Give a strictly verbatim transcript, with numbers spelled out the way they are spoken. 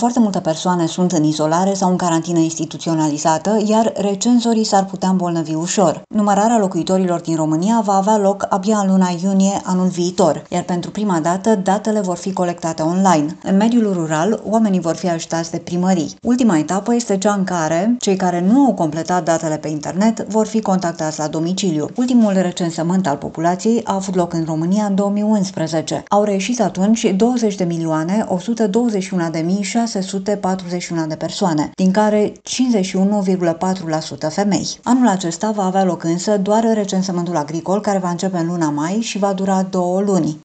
foarte multe persoane sunt în izolare sau în carantină instituționalizată, iar recenzorii s-ar putea îmbolnăvi ușor. Numărarea locuitorilor din România va avea loc abia în luna iunie anul viitor, iar pentru prima dată datele vor fi colectate online. În mediul rural, oamenii vor fi ajutați de primării. Ultima etapă este cea în care cei care nu au completat datele pe internet vor fi contactați la domiciliu. Ultimul recensământ al populației a avut loc în România în două mii unsprezece. Au reieșit atunci douăzeci de milioane o sută douăzeci și unu de mii șase sute patruzeci și unu de persoane, din care cincizeci și unu virgulă patru la sută femei. Anul acesta va avea loc însă doar recensământul agricol, care va începe în luna mai și va dura două luni.